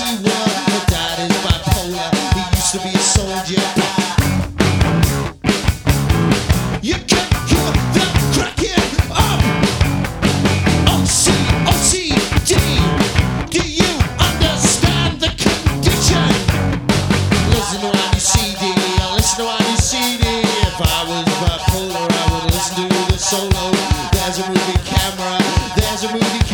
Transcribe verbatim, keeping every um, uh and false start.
T-Word. My dad is bipolar, he used to be a soldier. You can hear them cracking up. O C, O C D, do you understand the condition? Listen to any C D, listen to any C D. If I was bipolar, I would listen to the solo. There's a movie camera, there's a movie camera.